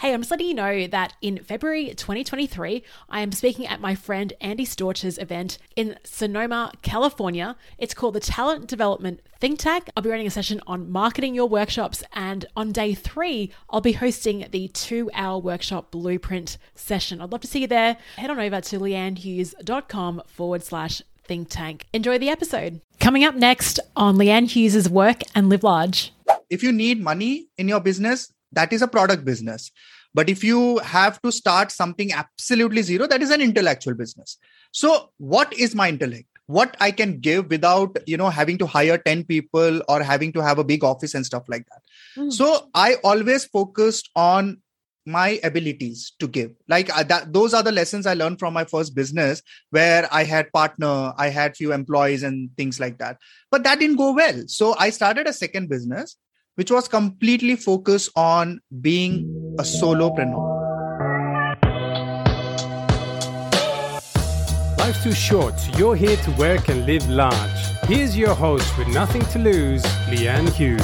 Hey, I'm just letting you know that in February 2023, I am speaking at my friend Andy Storch's event in Sonoma, California. It's called the Talent Development Think Tank. I'll be running a session on marketing your workshops, and on day 3, I'll be hosting the 2-hour workshop blueprint session. I'd love to see you there. Head on over to leannehughes.com/think tank. Enjoy the episode. Coming up next on Leanne Hughes' Work and Live Large. If you need money in your business, that is a product business. But if you have to start something absolutely zero, that is an intellectual business. So what is my intellect? What I can give without, having to hire 10 people or having to have a big office and stuff like that. So I always focused on my abilities to give. Those are the lessons I learned from my first business, where I had partner, I had few employees and things like that. But that didn't go well. So I started a second business, which was completely focused on being a solopreneur. Life's too short, so you're here to work and live large. Here's your host with nothing to lose, Leanne Hughes.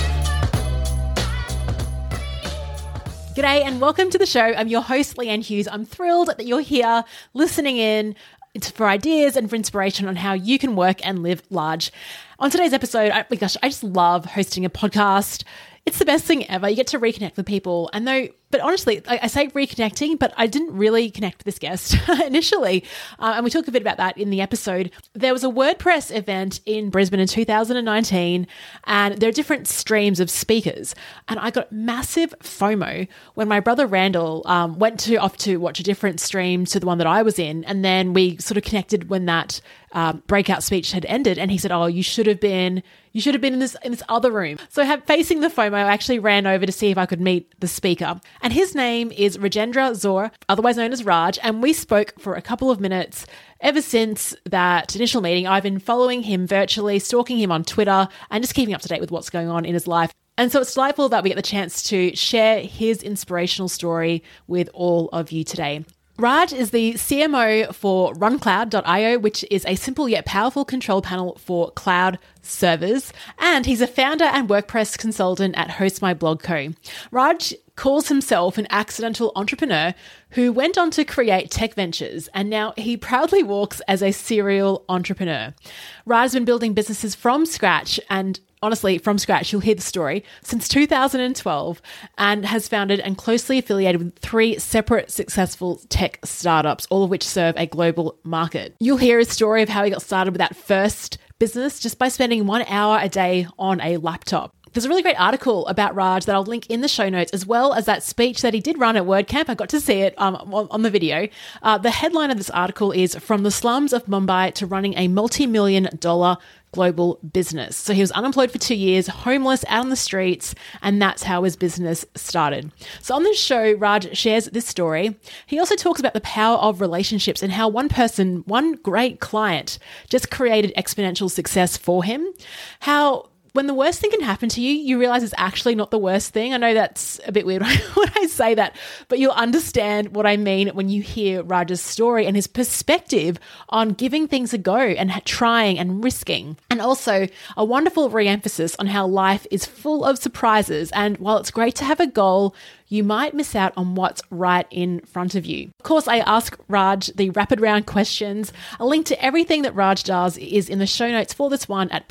G'day and welcome to the show. I'm your host, Leanne Hughes. I'm thrilled that you're here listening in for ideas and for inspiration on how you can work and live large. On today's episode, I just love hosting a podcast. It's the best thing ever. You get to reconnect with people. But honestly, I say reconnecting, but I didn't really connect with this guest initially. And we talk a bit about that in the episode. There was a WordPress event in Brisbane in 2019, and there are different streams of speakers. And I got massive FOMO when my brother Randall went off to watch a different stream to the one that I was in. And then we sort of connected when that breakout speech had ended. And he said, "Oh, you should have been in this other room." So facing the FOMO, I actually ran over to see if I could meet the speaker. And his name is Rajendra Zor, otherwise known as Raj. And we spoke for a couple of minutes. Ever since that initial meeting, I've been following him virtually, stalking him on Twitter, and just keeping up to date with what's going on in his life. And so it's delightful that we get the chance to share his inspirational story with all of you today. Raj is the CMO for RunCloud.io, which is a simple yet powerful control panel for cloud servers. And he's a founder and WordPress consultant at Host My Blog Co. Raj calls himself an accidental entrepreneur who went on to create tech ventures, and now he proudly walks as a serial entrepreneur. Raj has been building businesses from scratch, and honestly, from scratch, you'll hear the story, since 2012, and has founded and closely affiliated with 3 separate successful tech startups, all of which serve a global market. You'll hear his story of how he got started with that first business just by spending 1 hour a day on a laptop. There's a really great article about Raj that I'll link in the show notes, as well as that speech that he did run at WordCamp. I got to see it on the video. The headline of this article is "From the Slums of Mumbai to Running a Multi-Million-Dollar Global Business." So he was unemployed for 2 years, homeless, out on the streets, and that's how his business started. So on this show, Raj shares this story. He also talks about the power of relationships and how one person, one great client, just created exponential success for him. How when the worst thing can happen to you, you realize it's actually not the worst thing. I know that's a bit weird when I say that, but you'll understand what I mean when you hear Raj's story and his perspective on giving things a go and trying and risking. And also a wonderful re-emphasis on how life is full of surprises. And while it's great to have a goal, you might miss out on what's right in front of you. Of course, I ask Raj the rapid round questions. A link to everything that Raj does is in the show notes for this one at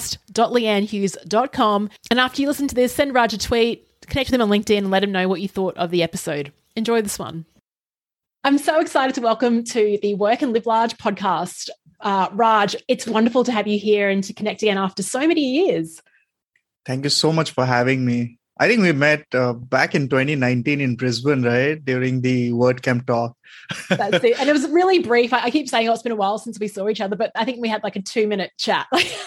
podcast.leannehughes.com. And after you listen to this, send Raj a tweet, connect with him on LinkedIn, and let him know what you thought of the episode. Enjoy this one. I'm so excited to welcome to the Work and Live Large podcast, Raj. It's wonderful to have you here and to connect again after so many years. Thank you so much for having me. I think we met back in 2019 in Brisbane, right? During the WordCamp talk. That's it. And it was really brief. I keep saying, it's been a while since we saw each other, but I think we had like a 2-minute chat.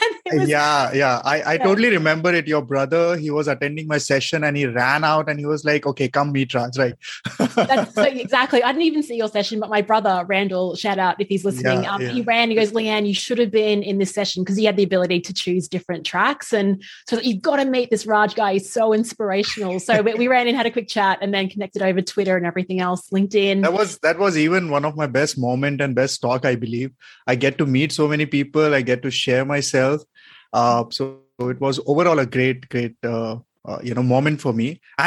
I totally remember it. Your brother, he was attending my session and he ran out and he was like, "Okay, come meet Raj," right? Exactly. I didn't even see your session, but my brother, Randall, shout out if he's listening. He ran, he goes, "Leanne, you should have been in this session," because he had the ability to choose different tracks. And so you've got to meet this Raj guy. He's so inspirational. So we ran in, had a quick chat, and then connected over Twitter and everything else, LinkedIn. That was even one of my best moment and best talk, I believe. I get to meet so many people. I get to share myself. So it was overall a great moment for me. And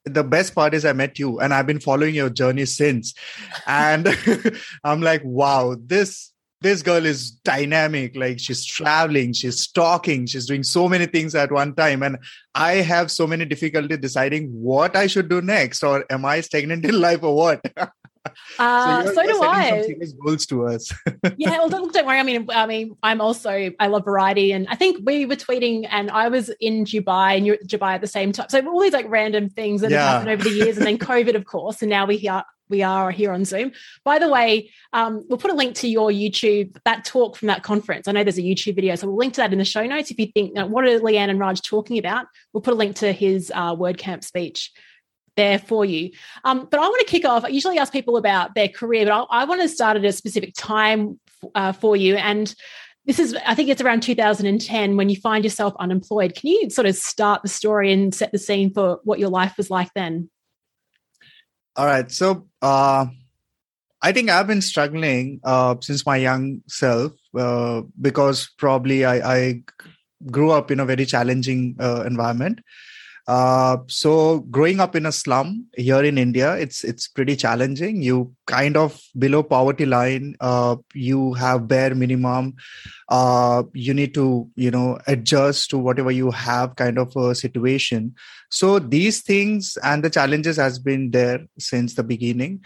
the best part is I met you and I've been following your journey since. And I'm like, wow, this girl is dynamic. Like, she's traveling, she's talking, she's doing so many things at one time. And I have so many difficulties deciding what I should do next, or am I stagnant in life or what? So do I. Some serious goals to us. Yeah, well, don't worry. I mean, I love variety, and I think we were tweeting, and I was in Dubai, and you're at Dubai at the same time. So all these like random things that have happened over the years, and then COVID, of course, and now we are here on Zoom. By the way, we'll put a link to your YouTube, that talk from that conference. I know there's a YouTube video, so we'll link to that in the show notes. If you think, what are Leanne and Raj talking about, we'll put a link to his WordCamp speech there for you. But I want to kick off. I usually ask people about their career, but I want to start at a specific time for you. And this is, I think it's around 2010 when you find yourself unemployed. Can you sort of start the story and set the scene for what your life was like then? All right. So I think I've been struggling since my young self because probably I grew up in a very challenging environment. So growing up in a slum here in India, it's pretty challenging. You kind of below poverty line, you have bare minimum. You need to, adjust to whatever you have kind of a situation. So these things and the challenges has been there since the beginning.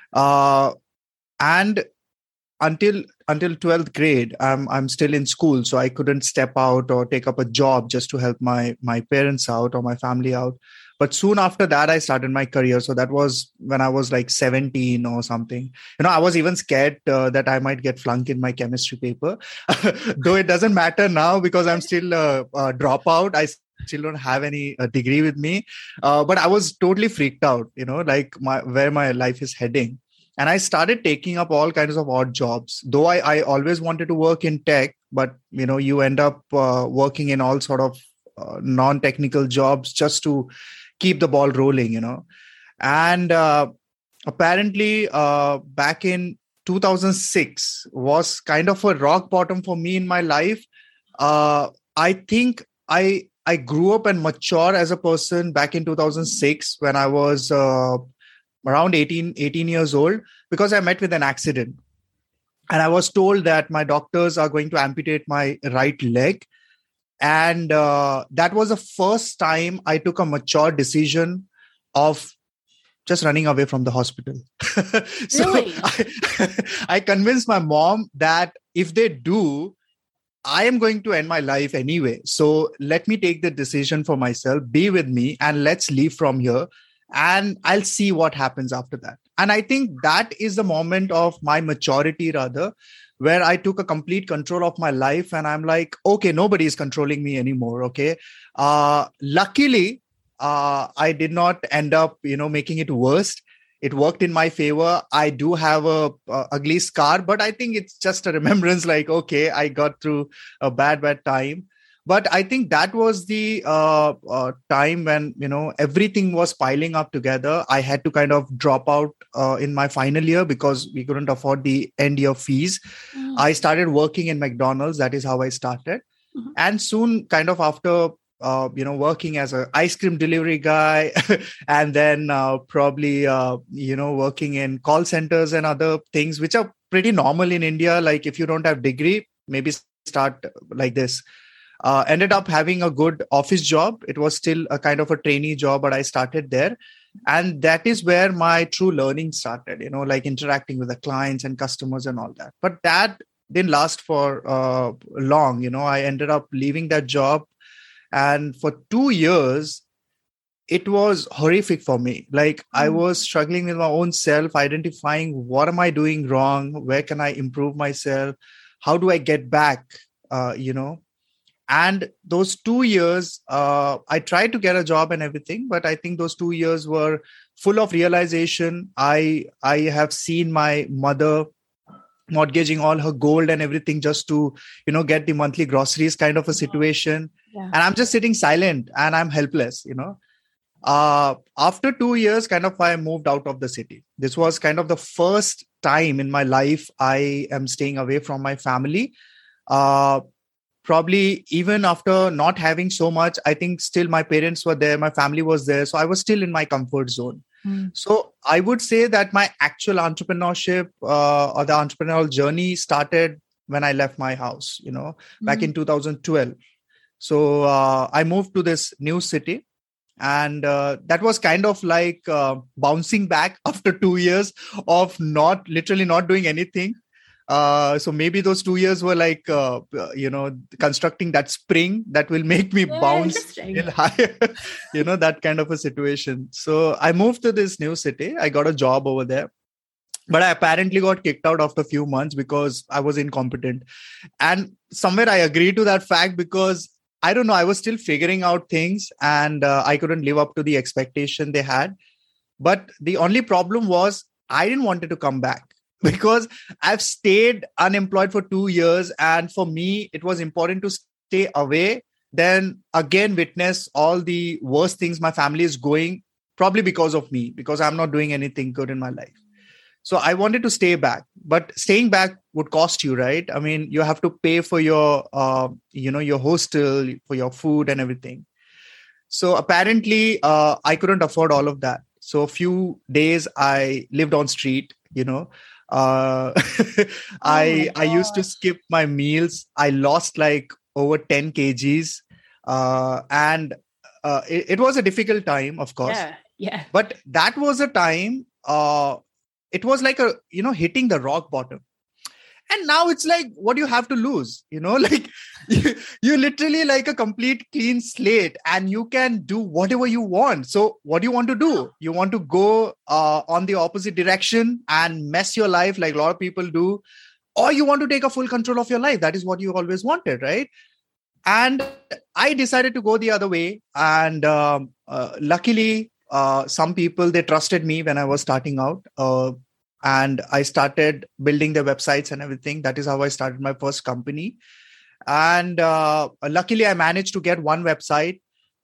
And until 12th grade, I'm still in school, so I couldn't step out or take up a job just to help my parents out or my family out. But soon after that, I started my career. So that was when I was like 17 or something. I was even scared that I might get flunked in my chemistry paper, though it doesn't matter now because I'm still a dropout. I still don't have any degree with me. But I was totally freaked out, like where my life is heading. And I started taking up all kinds of odd jobs, though I always wanted to work in tech, but, you end up working in all sort of non-technical jobs just to keep the ball rolling, And apparently back in 2006 was kind of a rock bottom for me in my life. I think I grew up and matured as a person back in 2006 when I was around 18 years old, because I met with an accident. And I was told that my doctors are going to amputate my right leg. And that was the first time I took a mature decision of just running away from the hospital. So really? I convinced my mom that if they do, I am going to end my life anyway. So let me take the decision for myself, be with me, and let's leave from here. And I'll see what happens after that. And I think that is the moment of my maturity, rather, where I took a complete control of my life. And I'm like, okay, nobody is controlling me anymore. Okay. Luckily, I did not end up, making it worse. It worked in my favor. I do have a ugly scar, but I think it's just a remembrance like, okay, I got through a bad time. But I think that was the time when, everything was piling up together. I had to kind of drop out in my final year because we couldn't afford the end year fees. Mm-hmm. I started working in McDonald's. That is how I started. Mm-hmm. And soon, kind of after, working as an ice cream delivery guy and then probably, working in call centers and other things, which are pretty normal in India. Like if you don't have degree, maybe start like this. Ended up having a good office job. It was still a kind of a trainee job, but I started there. And that is where my true learning started, like interacting with the clients and customers and all that. But that didn't last for long. I ended up leaving that job. And for 2 years, it was horrific for me. Like I was struggling with my own self, identifying what am I doing wrong? Where can I improve myself? How do I get back, And those 2 years, I tried to get a job and everything, but I think those 2 years were full of realization. I have seen my mother mortgaging all her gold and everything just to, get the monthly groceries kind of a situation. Yeah. And I'm just sitting silent and I'm helpless, After 2 years, kind of, I moved out of the city. This was kind of the first time in my life I am staying away from my family. probably even after not having so much, I think still my parents were there, my family was there. So I was still in my comfort zone. So I would say that my actual entrepreneurship or the entrepreneurial journey started when I left my house, back in 2012. So I moved to this new city. And that was kind of like bouncing back after 2 years of literally not doing anything. So maybe those 2 years were like, constructing that spring that will make me bounce still higher, that kind of a situation. So I moved to this new city. I got a job over there. But I apparently got kicked out after a few months because I was incompetent. And somewhere I agree to that fact because I don't know, I was still figuring out things and I couldn't live up to the expectation they had. But the only problem was I didn't want it to come back because I've stayed unemployed for 2 years. And for me, it was important to stay away than again witness all the worst things my family is going, probably because of me, because I'm not doing anything good in my life. So I wanted to stay back, but staying back would cost you, right? I mean, you have to pay for your, your hostel, for your food and everything. So apparently I couldn't afford all of that. So a few days I lived on street, I used to skip my meals. I lost like over 10 kgs. And it was a difficult time, of course. Yeah. But that was a time, it was like hitting the rock bottom. And now it's like, what do you have to lose? Like you literally like a complete clean slate and you can do whatever you want. So what do you want to do? You want to go on the opposite direction and mess your life like a lot of people do, or you want to take a full control of your life. That is what you always wanted, right? And I decided to go the other way. And luckily, some people, they trusted me when I was starting out. And I started building their websites and everything. That is how I started my first company. And luckily, I managed to get one website.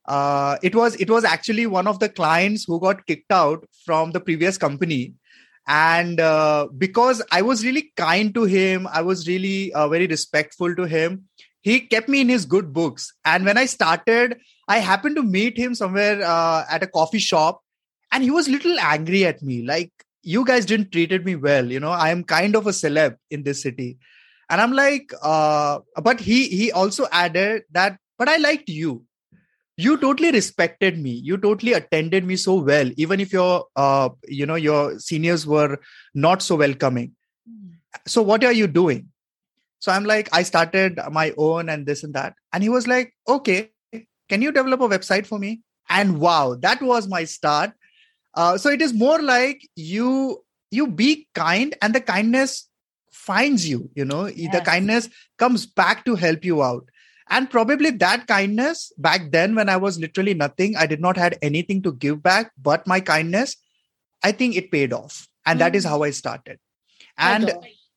It was actually one of the clients who got kicked out from the previous company. And because I was really kind to him, I was really very respectful to him. He kept me in his good books. And when I started, I happened to meet him somewhere at a coffee shop. And he was a little angry at me. Like, you guys didn't treated me well. I am kind of a celeb in this city. And I'm like, but he also added that, but I liked you. You totally respected me. You totally attended me so well, even if your seniors were not so welcoming. So what are you doing? So I'm like, I started my own and this and that. And he was like, okay, can you develop a website for me? And wow, that was my start. So it is more like you be kind and the kindness finds you, Yes. The kindness comes back to help you out. And probably that kindness back then when I was literally nothing, I did not had anything to give back, but my kindness, I think it paid off. And that is how I started. And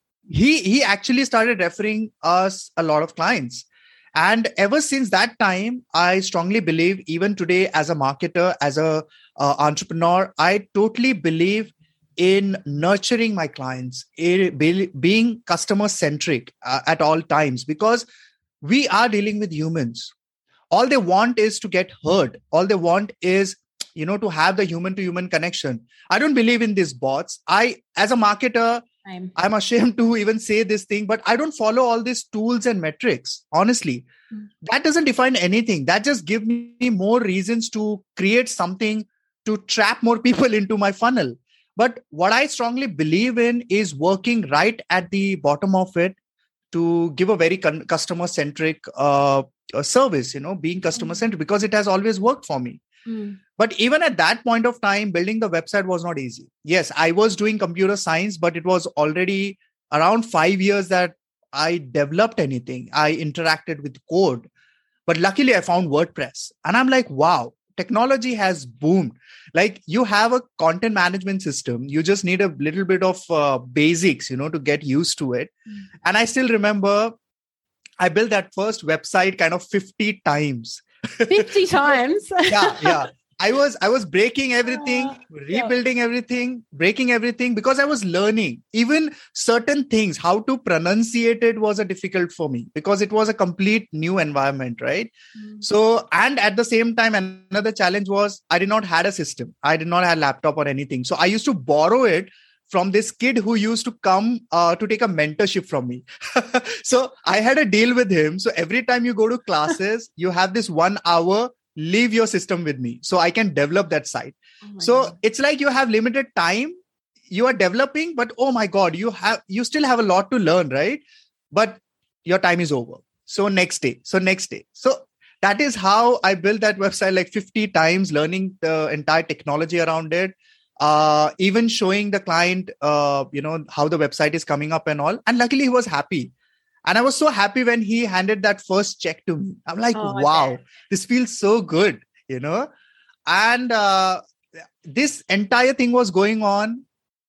he actually started referring us a lot of clients. And ever since that time, I strongly believe, even today as a marketer, as a entrepreneur, I totally believe in nurturing my clients, being customer centric at all times, because we are dealing with humans. All they want is to get heard. All they want is, to have the human to human connection. I don't believe in these bots. As a marketer, I'm ashamed to even say this thing, but I don't follow all these tools and metrics. Honestly, that doesn't define anything. That just gives me more reasons to create something to trap more people into my funnel. But what I strongly believe in is working right at the bottom of it to give a very customer-centric service, being customer-centric, because it has always worked for me. But even at that point of time, building the website was not easy. Yes, I was doing computer science, but it was already around 5 years that I developed anything. I interacted with code. But luckily, I found WordPress. And I'm like, wow, technology has boomed. Like, you have a content management system. You just need a little bit of basics, to get used to it. And I still remember I built that first website kind of 50 times. 50 times? Yeah. I was breaking everything, rebuilding everything, breaking everything, because I was learning. Even certain things, how to pronunciate it was a difficult for me because it was a complete new environment, right? So, and at the same time, another challenge was I did not had a system. I did not have a laptop or anything. So I used to borrow it from this kid who used to come to take a mentorship from me. So I had a deal with him. So every time you go to classes, you have this 1 hour, leave your system with me so I can develop that site. So it's like you have limited time, you are developing, but oh my God, you still have a lot to learn, right? But your time is over. So next day. So that is how I built that website like 50 times, learning the entire technology around it. Even showing the client, how the website is coming up and all. And luckily he was happy. And I was so happy when he handed that first check to me. I'm like, wow, this feels so good, And this entire thing was going on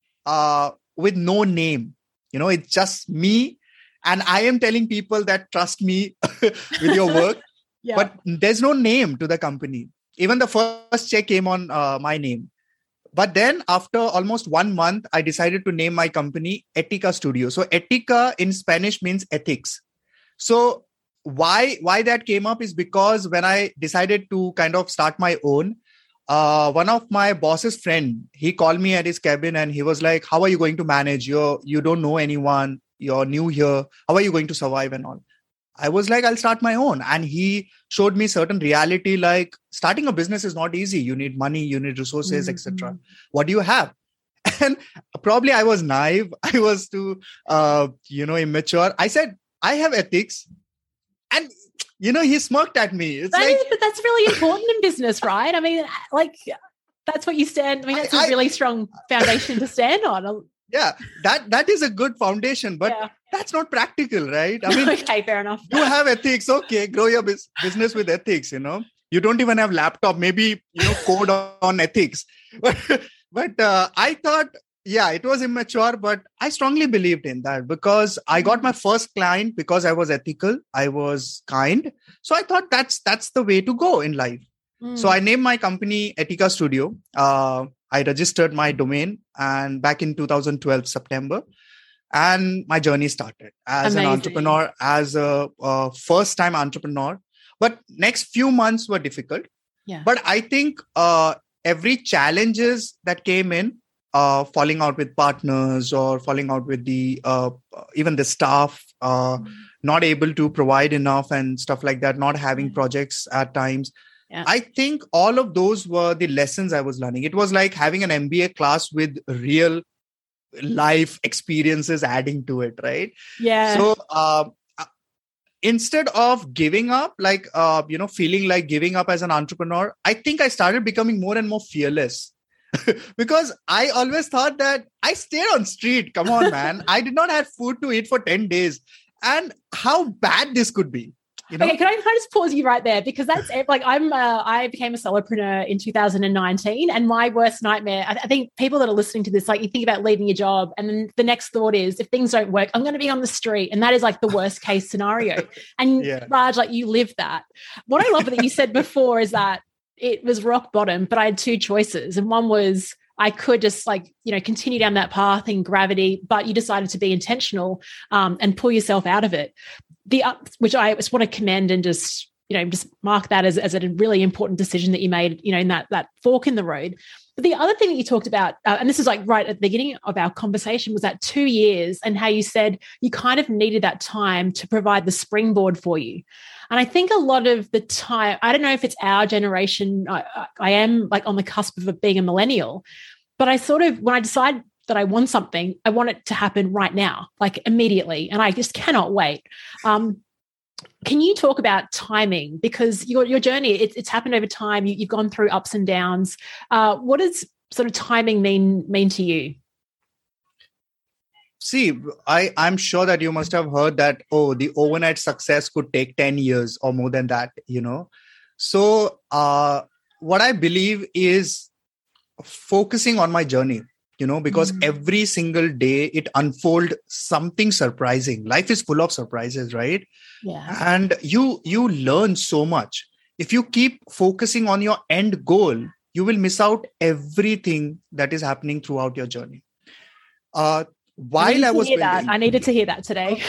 with no name. It's just me. And I am telling people that trust me with your work. But there's no name to the company. Even the first check came on my name. But then after almost 1 month, I decided to name my company Etica Studio. So Etica in Spanish means ethics. So why that came up is because when I decided to kind of start my own, one of my boss's friend, he called me at his cabin and he was like, how are you going to manage? You don't know anyone. You're new here. How are you going to survive and all? I was like, I'll start my own. And he showed me certain reality, like starting a business is not easy. You need money, you need resources, etc. What do you have? And probably I was naive. I was too, immature. I said, I have ethics. And, he smirked at me. But that's really important in business, right? I mean, that's what you stand. I mean, that's a really strong foundation to stand on. Yeah, that is a good foundation, but that's not practical, right? I mean, okay, fair enough. You have ethics, okay, grow your business with ethics, You don't even have laptop, maybe, code on ethics. But I thought, it was immature, but I strongly believed in that because I got my first client because I was ethical, I was kind. So I thought that's the way to go in life. So I named my company Etica Studio. I registered my domain and back in 2012, September, and my journey started as an entrepreneur, as a first-time entrepreneur. But next few months were difficult. Yeah. But I think every challenges that came in, falling out with partners or falling out with the even the staff, not able to provide enough and stuff like that, not having projects at times. Yeah. I think all of those were the lessons I was learning. It was like having an MBA class with real life experiences adding to it, right? Yeah. So instead of giving up, feeling like giving up as an entrepreneur, I think I started becoming more and more fearless. Because I always thought that I stayed on street. Come on, man. I did not have food to eat for 10 days. And how bad this could be. Okay, can I just pause you right there? Because that's like I became a solopreneur in 2019, and my worst nightmare, I think people that are listening to this, like you think about leaving your job and then the next thought is, if things don't work, I'm going to be on the street. And that is like the worst case scenario. And Raj, like you lived that. What I love that you said before is that it was rock bottom, but I had two choices. And one was I could just continue down that path in gravity, but you decided to be intentional and pull yourself out of it. Which I just want to commend and just mark that as a really important decision that you made, in that fork in the road. But the other thing that you talked about, and this is like right at the beginning of our conversation, was that 2 years and how you said you kind of needed that time to provide the springboard for you. And I think a lot of the time, I don't know if it's our generation, I am like on the cusp of being a millennial, but I sort of, when I decide that I want something, I want it to happen right now, like immediately. And I just cannot wait. Can you talk about timing? Because your journey, it's happened over time. You've gone through ups and downs. What does sort of timing mean to you? See, I'm sure that you must have heard that, the overnight success could take 10 years or more than that, So what I believe is focusing on my journey. Because every single day it unfolds something surprising. Life is full of surprises, right? Yeah. And you learn so much. If you keep focusing on your end goal, you will miss out everything that is happening throughout your journey. While I was building, I needed to hear that today.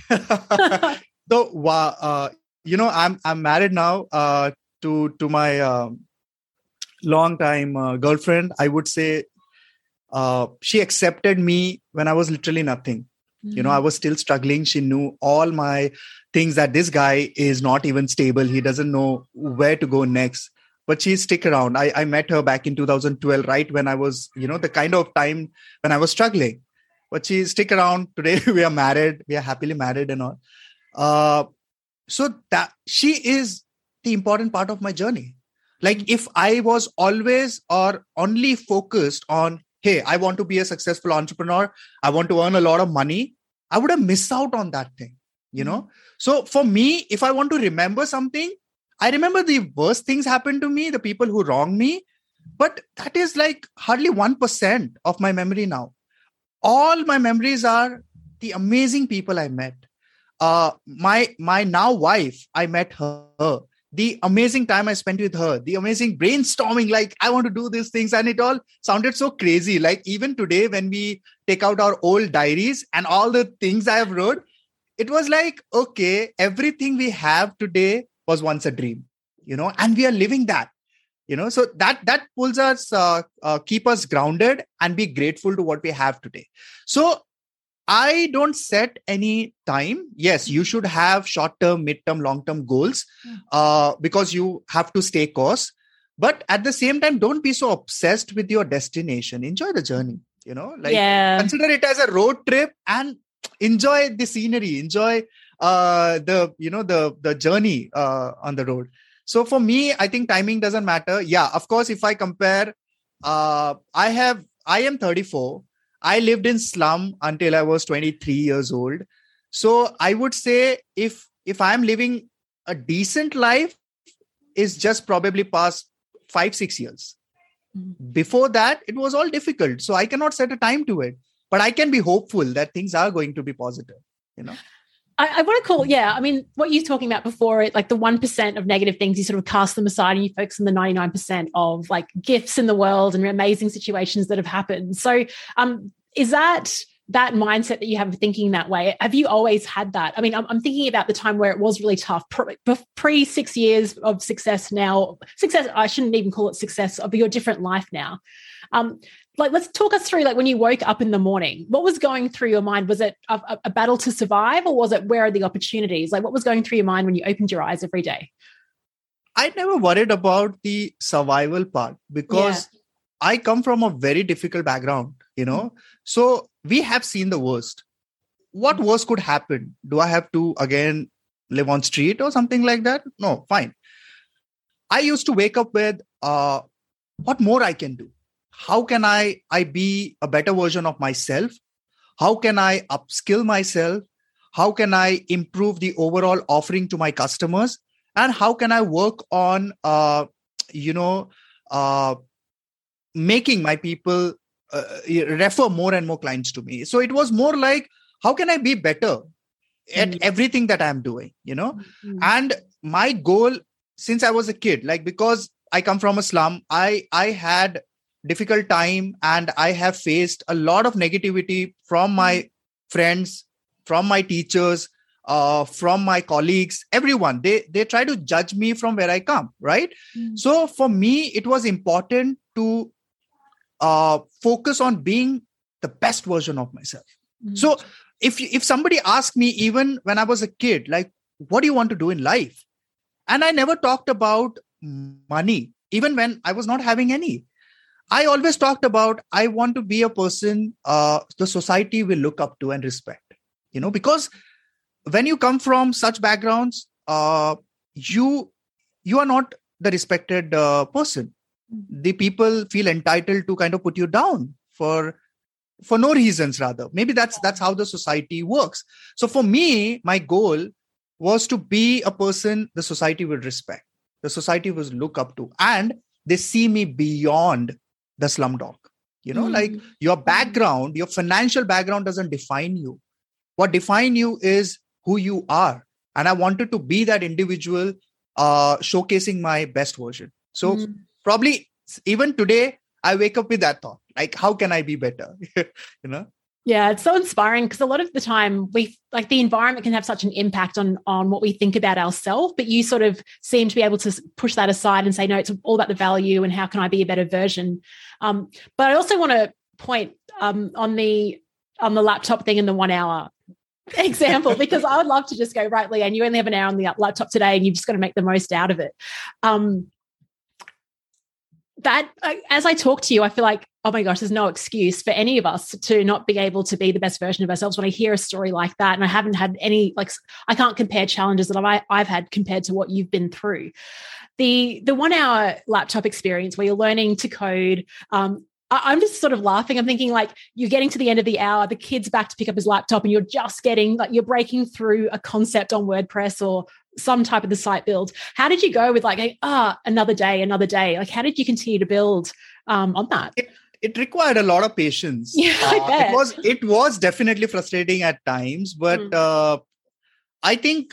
So, I'm married now to my long time girlfriend. I would say she accepted me when I was literally nothing. I was still struggling. She knew all my things, that this guy is not even stable. He doesn't know where to go next. But she stick around. I met her back in 2012, right when I was, the kind of time when I was struggling. But she stick around. Today we are married. We are happily married and all. So that she is the important part of my journey. Like if I was always or only focused on, hey, I want to be a successful entrepreneur, I want to earn a lot of money, I would have missed out on that thing, So for me, if I want to remember something, I remember the worst things happened to me, the people who wronged me, but that is like hardly 1% of my memory now. All my memories are the amazing people I met. My now wife, I met her. The amazing time I spent with her, the amazing brainstorming, like I want to do these things. And it all sounded so crazy. Like even today, when we take out our old diaries and all the things I have wrote, it was like, okay, everything we have today was once a dream, and we are living that, so that pulls us, keep us grounded and be grateful to what we have today. So I don't set any time. Yes, you should have short-term, mid-term, long-term goals because you have to stay course. But at the same time, don't be so obsessed with your destination. Enjoy the journey, Consider it as a road trip and enjoy the scenery, enjoy the journey on the road. So for me, I think timing doesn't matter. Yeah, of course, if I compare, I am 34. I lived in slum until I was 23 years old. So I would say if I'm living a decent life, is just probably past 5-6 years. Before that, it was all difficult. So I cannot set a time to it, but I can be hopeful that things are going to be positive, I want to call, what you're talking about before, like the 1% of negative things, you sort of cast them aside and you focus on the 99% of like gifts in the world and amazing situations that have happened. So is that mindset that you have thinking that way? Have you always had that? I mean, I'm thinking about the time where it was really tough, pre 6 years of success now. Success, I shouldn't even call it success, of your different life now. Let's talk us through, like when you woke up in the morning, what was going through your mind? Was it a battle to survive, or was it where are the opportunities? Like what was going through your mind when you opened your eyes every day? I never worried about the survival part because I come from a very difficult background, So we have seen the worst. What worse could happen? Do I have to again live on street or something like that? No, fine. I used to wake up with what more I can do. How can I be a better version of myself? How can I upskill myself? How can I improve the overall offering to my customers? And how can I work on, making my people refer more and more clients to me? So it was more like, how can I be better at everything that I'm doing, And my goal since I was a kid, like because I come from a slum, I had difficult time and I have faced a lot of negativity from my friends, from my teachers, from my colleagues, everyone. They try to judge me from where I come, right? So for me, it was important to focus on being the best version of myself. So if somebody asked me, even when I was a kid, like, what do you want to do in life? And I never talked about money, even when I was not having any. I always talked about, I want to be a person the society will look up to and respect, because when you come from such backgrounds, you are not the respected person. The people feel entitled to kind of put you down for no reasons, rather. Maybe that's how the society works. So for me, my goal was to be a person the society will respect, the society will look up to, and they see me beyond the slumdog. Like your background, your financial background doesn't define you. What defines you is who you are. And I wanted to be that individual, showcasing my best version. So probably Even today, I wake up with that thought, like, how can I be better? Yeah, it's so inspiring because a lot of the time the environment can have such an impact on what we think about ourselves, but you sort of seem to be able to push that aside and say, no, it's all about the value and how can I be a better version. But I also want to point on the laptop thing and the 1 hour example, because I would love to just go, right, Leanne, you only have an hour on the laptop today and you've just got to make the most out of it. That as I talk to you, I feel like, oh my gosh, there's no excuse for any of us to not be able to be the best version of ourselves. When I hear a story like that, and I haven't had any, I can't compare challenges that I've had compared to what you've been through. The 1 hour laptop experience where you're learning to code, I'm just sort of laughing. I'm thinking like you're getting to the end of the hour, the kid's back to pick up his laptop and you're just getting you're breaking through a concept on WordPress or some type of the site build. How did you go with another day? Like, how did you continue to build on that? It required a lot of patience. Yeah, I bet. It was definitely frustrating at times, but I think,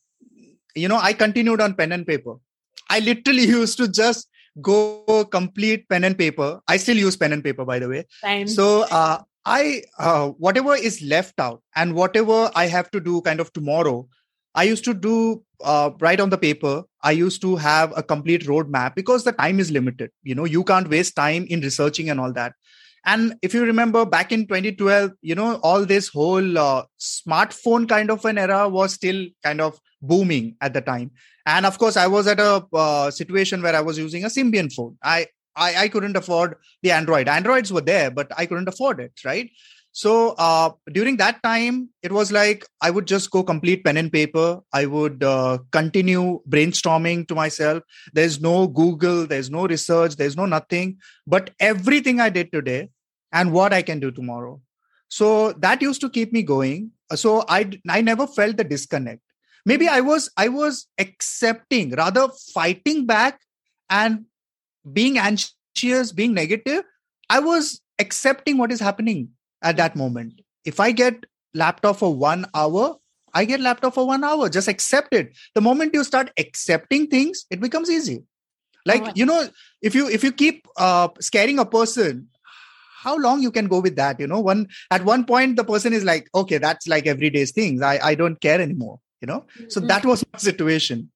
I continued on pen and paper. I literally used to just go complete pen and paper. I still use pen and paper, by the way. Same. So whatever is left out and whatever I have to do kind of tomorrow, I used to do right on the paper. I used to have a complete roadmap because the time is limited. You can't waste time in researching and all that. And if you remember back in 2012, all this whole smartphone kind of an era was still kind of booming at the time. And of course, I was at a situation where I was using a Symbian phone. I couldn't afford the Android. Androids were there, but I couldn't afford it, right? So during that time, it was like I would just go complete pen and paper. I would continue brainstorming to myself. There's no Google, there's no research, there's no nothing, but everything I did today and what I can do tomorrow. So that used to keep me going. So I never felt the disconnect. Maybe I was accepting, rather fighting back and being anxious, being negative. I was accepting what is happening at that moment. If I get laptop for 1 hour, I get laptop for 1 hour. Just accept it. The moment you start accepting things, it becomes easy. If you keep scaring a person, how long you can go with that? At one point, the person is like, okay, that's like everyday's things. I don't care anymore. So that was my situation.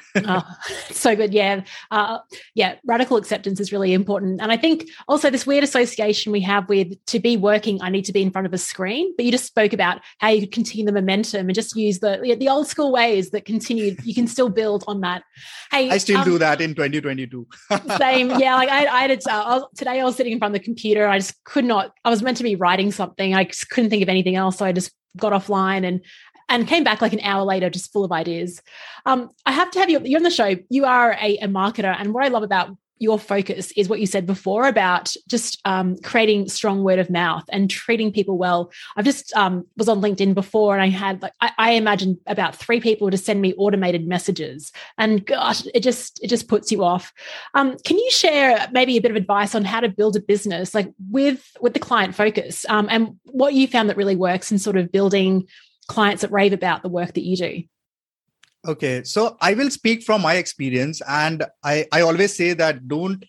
So good. Yeah. Radical acceptance is really important. And I think also this weird association we have with to be working, I need to be in front of a screen, but you just spoke about how you could continue the momentum and just use the old school ways that continue. You can still build on that. Hey, I still do that in 2022. Same. Yeah. Like I had today I was sitting in front of the computer. I just could not, I was meant to be writing something. I just couldn't think of anything else. So I just got offline and came back like an hour later, just full of ideas. I have to have you, you're on the show. You are a marketer. And what I love about your focus is what you said before about just creating strong word of mouth and treating people well. I've just was on LinkedIn before and I had I imagine about 3 people to send me automated messages and gosh, it just puts you off. Can you share maybe a bit of advice on how to build a business like with the client focus and what you found that really works in sort of building clients that rave about the work that you do? Okay, so I will speak from my experience, and I always say that don't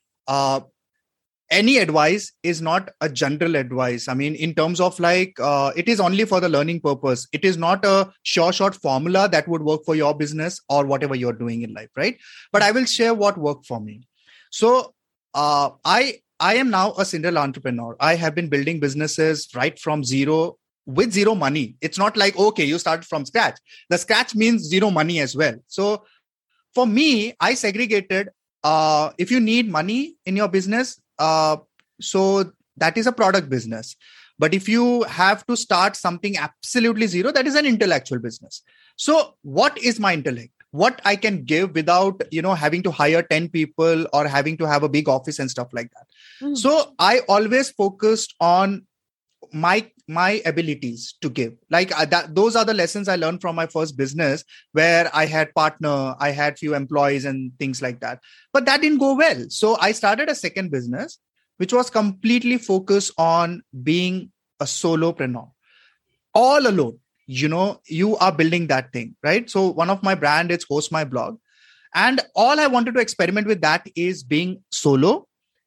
any advice is not a general advice. I mean, in terms of it is only for the learning purpose. It is not a short formula that would work for your business or whatever you're doing in life, right? But I will share what worked for me. So I am now a serial entrepreneur. I have been building businesses right from zero with zero money. It's not like, okay, you started from scratch. The scratch means zero money as well. So for me, I segregated, if you need money in your business, so that is a product business. But if you have to start something absolutely zero, that is an intellectual business. So what is my intellect? What I can give without, having to hire 10 people or having to have a big office and stuff like that. So I always focused on my abilities to give. Those are the lessons I learned from my first business, where I had partner, I had few employees and things like that. But that didn't go well. So I started a second business, which was completely focused on being a solopreneur, all alone. You are building that thing, right? So one of my brand is Host My Blog. And all I wanted to experiment with that is being solo,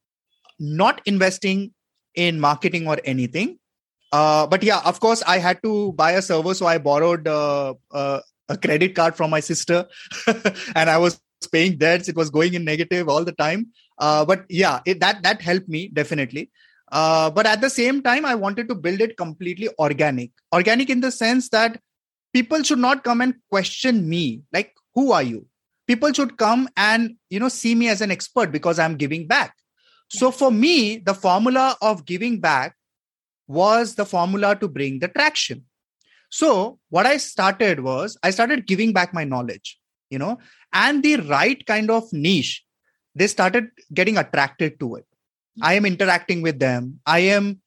not investing in marketing or anything. But yeah, of course, I had to buy a server. So I borrowed a credit card from my sister and I was paying debts. It was going in negative all the time. But yeah, that helped me definitely. But at the same time, I wanted to build it completely organic. Organic in the sense that people should not come and question me. Like, who are you? People should come and, see me as an expert because I'm giving back. So for me, the formula of giving back was the formula to bring the traction. So what I started was I started giving back my knowledge, and the right kind of niche, they started getting attracted to it. I am interacting with them. I am,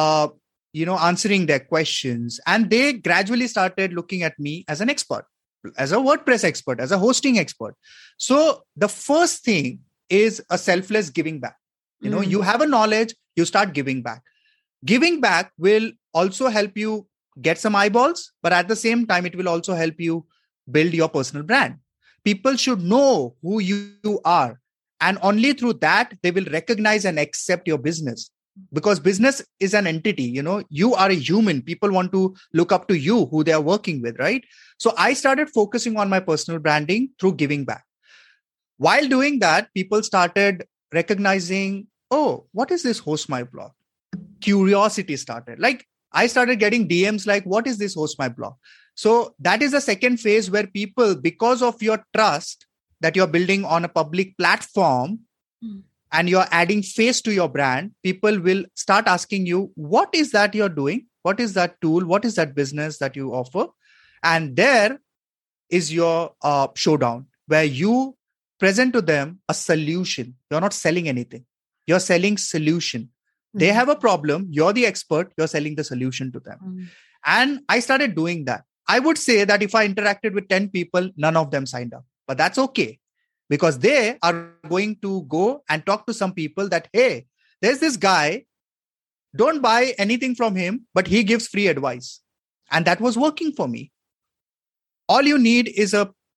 answering their questions, and they gradually started looking at me as an expert, as a WordPress expert, as a hosting expert. So the first thing is a selfless giving back. You have a knowledge, you start giving back. Giving back will also help you get some eyeballs, but at the same time, it will also help you build your personal brand. People should know who you are. And only through that, they will recognize and accept your business. Because business is an entity, you are a human. People want to look up to you, who they are working with, right? So I started focusing on my personal branding through giving back. While doing that, people started recognizing, oh, what is this Host My Blog? Curiosity started. Like, I started getting DMs like, what is this Host My Blog? So that is the second phase where people, because of your trust that you're building on a public platform and you're adding face to your brand, people will start asking you, what is that you're doing? What is that tool? What is that business that you offer? And there is your showdown where you present to them a solution. You're not selling anything. You're selling solution. They have a problem. You're the expert. You're selling the solution to them. And I started doing that. I would say that if I interacted with 10 people, none of them signed up. But that's okay. Because they are going to go and talk to some people that, hey, there's this guy. Don't buy anything from him, but he gives free advice. And that was working for me. All you need is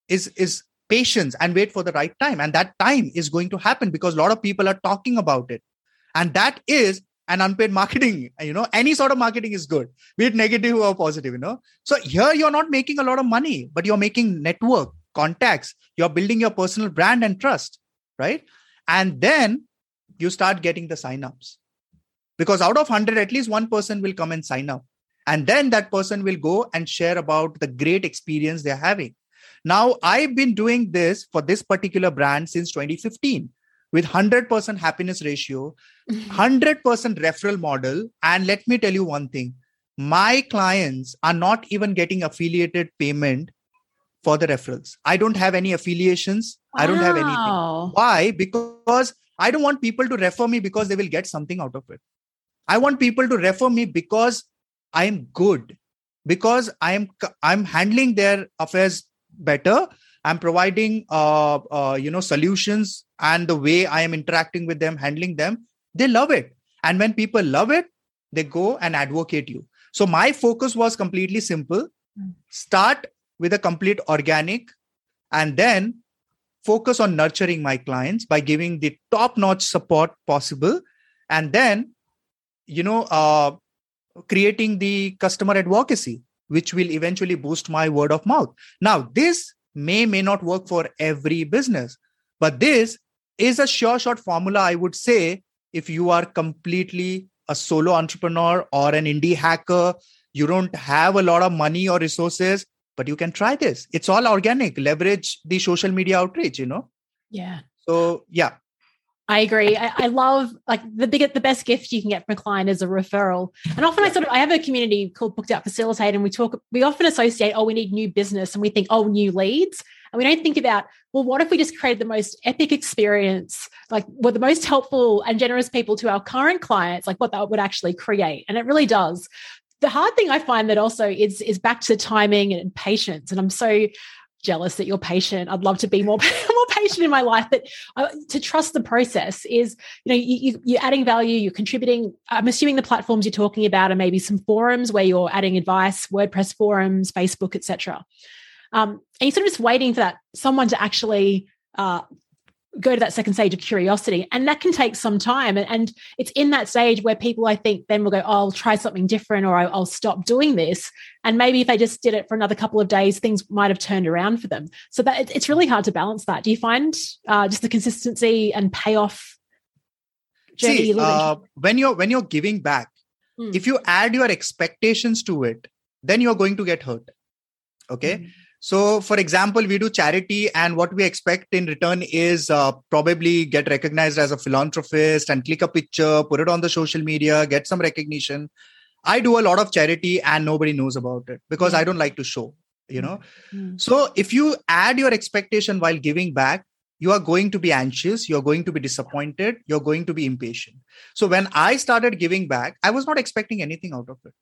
patience and wait for the right time. And that time is going to happen because a lot of people are talking about it. And that is an unpaid marketing. Any sort of marketing is good, be it negative or positive, So here you're not making a lot of money, but you're making network, contacts. You're building your personal brand and trust, right? And then you start getting the signups. Because out of 100, at least one person will come and sign up. And then that person will go and share about the great experience they're having. Now, I've been doing this for this particular brand since 2015 with 100% happiness ratio, 100% referral model. And let me tell you one thing, my clients are not even getting affiliated payment for the referrals. I don't have any affiliations. Wow. I don't have anything. Why? Because I don't want people to refer me because they will get something out of it. I want people to refer me because I'm good, because I'm handling their affairs better. I'm providing, solutions, and the way I am interacting with them, handling them, they love it. And when people love it, they go and advocate you. So my focus was completely simple. Start with a complete organic, and then focus on nurturing my clients by giving the top-notch support possible. And then, creating the customer advocacy, which will eventually boost my word of mouth. Now, this may not work for every business, but this is a sure shot formula, I would say, if you are completely a solo entrepreneur or an indie hacker, you don't have a lot of money or resources, but you can try this. It's all organic. Leverage the social media outreach, Yeah. So, yeah. I agree. I love the best gift you can get from a client is a referral. And often I have a community called Booked Out Facilitate, and we often associate, we need new business, and we think, new leads. And we don't think about, well, what if we just created the most epic experience, we're the most helpful and generous people to our current clients, what that would actually create. And it really does. The hard thing I find that also is back to timing and patience. And I'm so jealous that you're patient. I'd love to be more patient in my life, but to trust the process is, you're adding value, you're contributing. I'm assuming the platforms you're talking about are maybe some forums where you're adding advice, WordPress forums, Facebook, etc. And you're sort of just waiting for that someone to actually go to that second stage of curiosity. And that can take some time. And it's in that stage where people, I think, then will go, oh, I'll try something different, or I'll stop doing this. And maybe if they just did it for another couple of days, things might have turned around for them. So that it's really hard to balance that. Do you find just the consistency and payoff journey? When you're giving back, if you add your expectations to it, then you're going to get hurt. Okay. So, for example, we do charity, and what we expect in return is probably get recognized as a philanthropist and click a picture, put it on the social media, get some recognition. I do a lot of charity and nobody knows about it because I don't like to show, So if you add your expectation while giving back, you are going to be anxious, you're going to be disappointed, you're going to be impatient. So when I started giving back, I was not expecting anything out of it.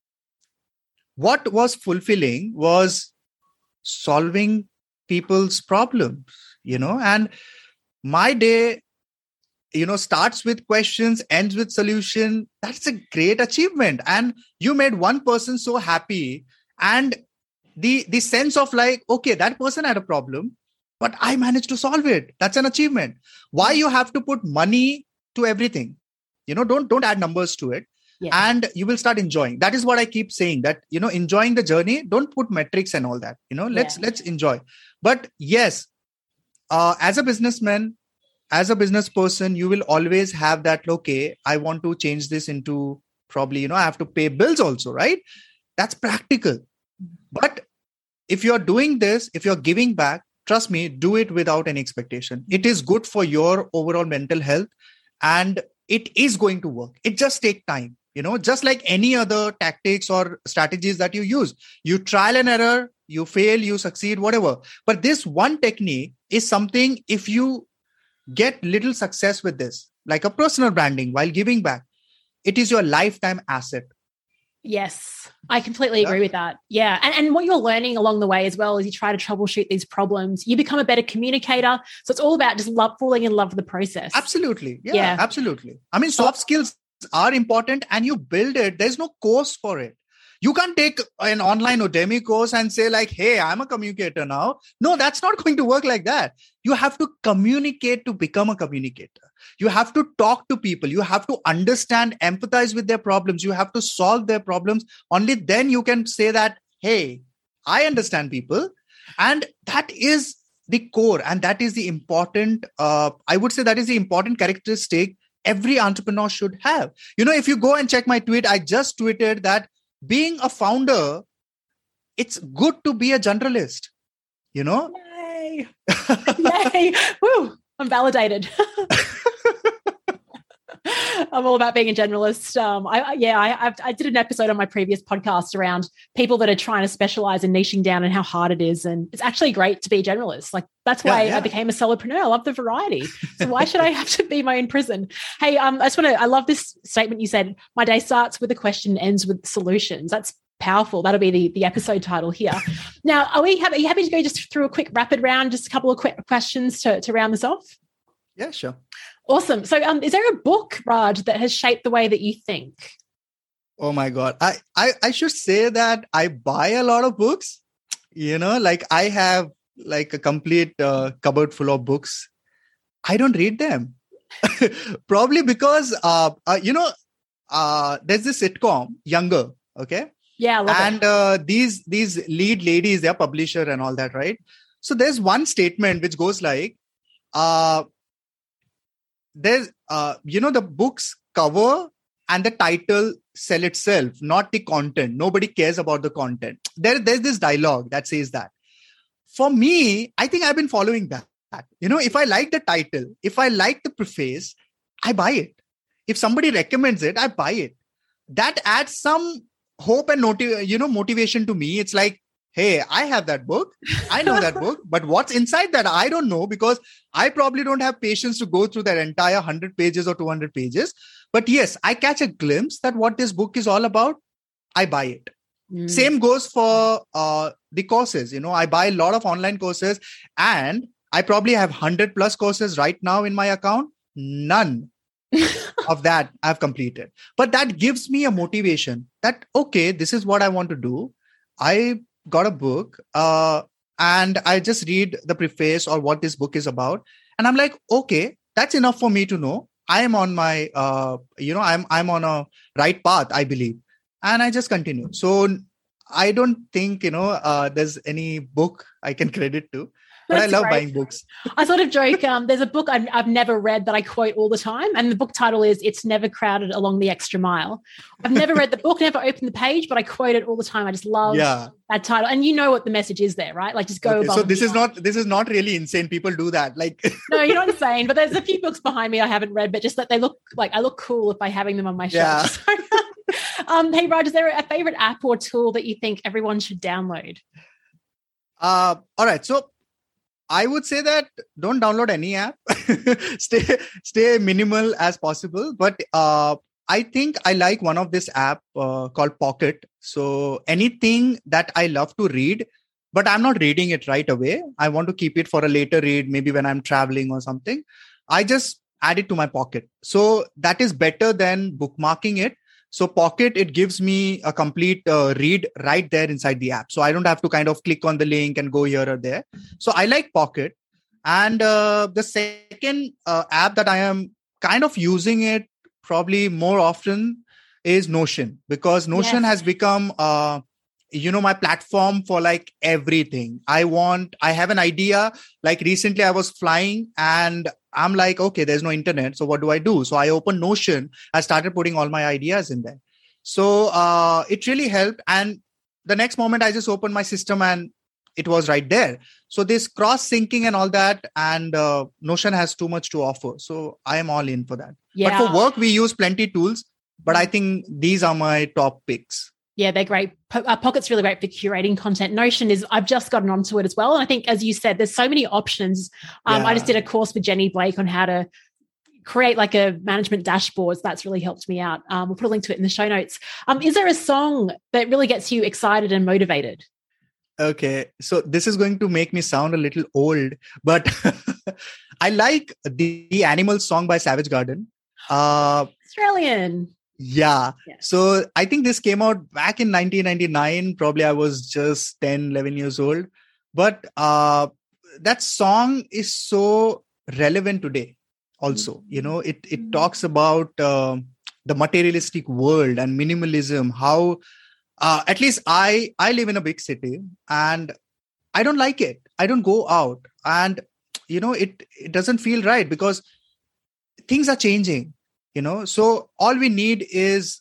What was fulfilling was solving people's problems, and my day, starts with questions, ends with solution. That's a great achievement. And you made one person so happy. And the sense of like, okay, that person had a problem, but I managed to solve it. That's an achievement. Why you have to put money to everything? Don't add numbers to it. Yeah. And you will start enjoying. That is what I keep saying, that, enjoying the journey, don't put metrics and all that, let's enjoy. But yes, as a businessman, as a business person, you will always have that, okay, I want to change this into probably, I have to pay bills also, right? That's practical. But if you're doing this, if you're giving back, trust me, do it without any expectation. It is good for your overall mental health and it is going to work. It just takes time. Just like any other tactics or strategies that you use, you trial and error, you fail, you succeed, whatever. But this one technique is something, if you get little success with this, like a personal branding while giving back, it is your lifetime asset. Yes, I completely agree with that. Yeah. And what you're learning along the way as well as you try to troubleshoot these problems, you become a better communicator. So it's all about just falling in love with the process. Absolutely. Yeah. Absolutely. I mean, soft skills are important and you build it. There's no course for it. You can't take an online Udemy course and say like, hey, I'm a communicator now. No, that's not going to work like that. You have to communicate to become a communicator. You have to talk to people. You have to understand, empathize with their problems. You have to solve their problems. Only then you can say that, hey, I understand people. And that is the core. And that is the important, I would say that is the important characteristic every entrepreneur should have. If you go and check my tweet, I just tweeted that being a founder, it's good to be a generalist, Yay. Yay. Woo, I'm validated. I'm all about being a generalist. I did an episode on my previous podcast around people that are trying to specialize and niching down and how hard it is. And it's actually great to be a generalist. Like that's why I became a solopreneur. I love the variety. So why should I have to be my own prison? Hey, I love this statement you said, my day starts with a question, ends with solutions. That's powerful. That'll be the episode title here. Now, are you happy to go just through a quick rapid round, just a couple of quick questions to round this off? Yeah, sure. Awesome. So is there a book, Raj, that has shaped the way that you think? Oh my God. I should say that I buy a lot of books, like I have like a complete cupboard full of books. I don't read them. Probably because, there's this sitcom, Younger. Okay. Yeah. I love it. These lead ladies, they're publisher and all that, right? So there's one statement which goes like, there's, the book's cover and the title sell itself, not the content. Nobody cares about the content. There's this dialogue that says that. For me, I think I've been following that. If I like the title, if I like the preface, I buy it. If somebody recommends it, I buy it. That adds some hope and motivation to me. It's like, hey, I have that book. I know that book, but what's inside that? I don't know because I probably don't have patience to go through that entire 100 pages or 200 pages. But yes, I catch a glimpse that what this book is all about. I buy it. Same goes for the courses. I buy a lot of online courses and I probably have 100 plus courses right now in my account. None of that I've completed. But that gives me a motivation that, okay, this is what I want to do. I got a book. and I just read the preface or what this book is about. And I'm like, okay, that's enough for me to know I am on my, I'm on a right path, I believe. And I just continue. So I don't think, there's any book I can credit to. But That's I love great. buying books. I sort of joke, there's a book I've never read that I quote all the time. And the book title is It's Never Crowded Along the Extra Mile. I've never read the book, never opened the page, but I quote it all the time. I just love that title. And you know what the message is there, right? Like just go above. So this is not really insane. People do that. Like no, you're not insane. But there's a few books behind me I haven't read, but just that they look like I look cool by having them on my shelf. Yeah. Hey, Raj, is there a favorite app or tool that you think everyone should download? All right. So I would say that don't download any app. stay minimal as possible. But I think I like one of this app called Pocket. So anything that I love to read, but I'm not reading it right away. I want to keep it for a later read, maybe when I'm traveling or something. I just add it to my Pocket. So that is better than bookmarking it. So Pocket, it gives me a complete read right there inside the app. So I don't have to kind of click on the link and go here or there. So I like Pocket. And the second app that I am kind of using it probably more often is Notion, because Notion has become, my platform for like everything. I have an idea. Like recently I was flying and I'm like, okay, there's no internet. So what do I do? So I opened Notion. I started putting all my ideas in there. So it really helped. And the next moment I just opened my system and it was right there. So this cross syncing and all that, and Notion has too much to offer. So I am all in for that. Yeah. But for work, we use plenty tools, but I think these are my top picks. Yeah, they're great. Pocket's really great for curating content. Notion is, I've just gotten onto it as well. And I think, as you said, there's so many options. I just did a course with Jenny Blake on how to create like a management dashboard. So that's really helped me out. We'll put a link to it in the show notes. Is there a song that really gets you excited and motivated? Okay, so this is going to make me sound a little old, but I like the Animal song by Savage Garden. Australian. Yeah. So I think this came out back in 1999. Probably I was just 10, 11 years old. But that song is so relevant today also. It talks about the materialistic world and minimalism, how at least I live in a big city and I don't like it. I don't go out and, it doesn't feel right because things are changing. So all we need is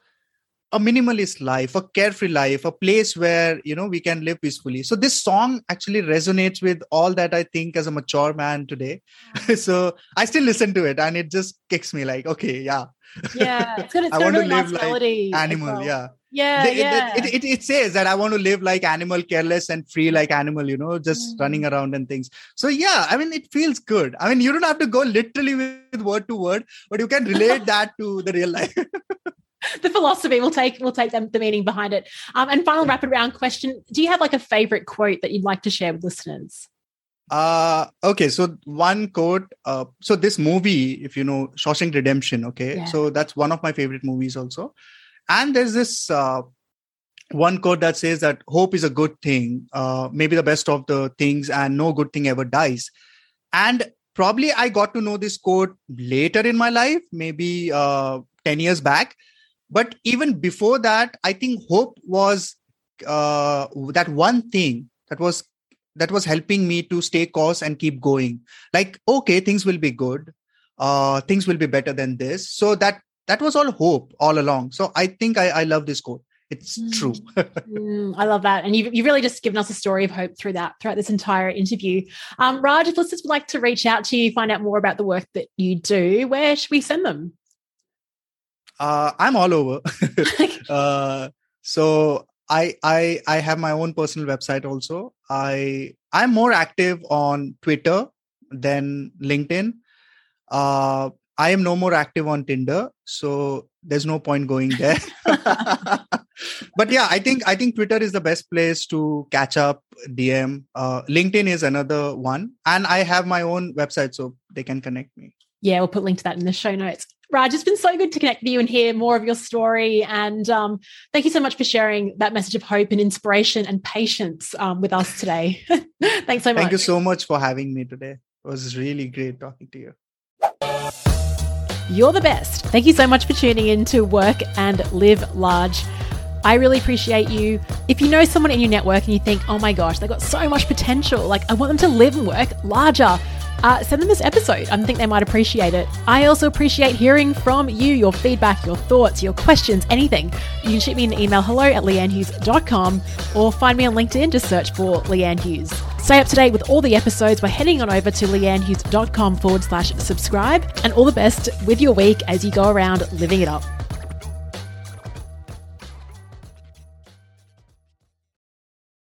a minimalist life, a carefree life, a place where, we can live peacefully. So this song actually resonates with all that I think as a mature man today. So I still listen to it and it just kicks me like, okay, yeah. Yeah, it's got I want really to live nice melody like animal, well. Yeah. Yeah, It says that I want to live like animal, careless and free like animal, just running around and things. So yeah, I mean, it feels good. I mean, you don't have to go literally with word to word, but you can relate that to the real life. The philosophy, we'll take the meaning behind it. And final rapid round question. Do you have like a favorite quote that you'd like to share with listeners? Okay, so one quote. So this movie, if you know Shawshank Redemption, okay, so that's one of my favorite movies also. And there's this one quote that says that hope is a good thing, maybe the best of the things, and no good thing ever dies. And probably I got to know this quote later in my life, maybe 10 years back. But even before that, I think hope was that one thing that was helping me to stay course and keep going. Like, okay, things will be good. Things will be better than this. So that was all hope all along. So I think I love this quote. It's true. I love that. And you've really just given us a story of hope throughout this entire interview. Raj, if listeners would like to reach out to you, find out more about the work that you do, where should we send them? I'm all over. So I have my own personal website also. I'm more active on Twitter than LinkedIn. I am no more active on Tinder, so there's no point going there. But yeah, I think Twitter is the best place to catch up, DM. LinkedIn is another one, and I have my own website, so they can connect me. Yeah, we'll put a link to that in the show notes. Raj, it's been so good to connect with you and hear more of your story. And thank you so much for sharing that message of hope and inspiration and patience with us today. Thanks so much. Thank you so much for having me today. It was really great talking to you. You're the best. Thank you so much for tuning in to Work and Live Large. I really appreciate you. If you know someone in your network and you think, oh my gosh, they've got so much potential, like I want them to live and work larger, send them this episode. I think they might appreciate it. I also appreciate hearing from you, your feedback, your thoughts, your questions, anything. You can shoot me an email, hello@leannehughes.com, or find me on LinkedIn, just search for Leanne Hughes. Stay up to date with all the episodes by heading on over to leannehughes.com/subscribe, and all the best with your week as you go around living it up.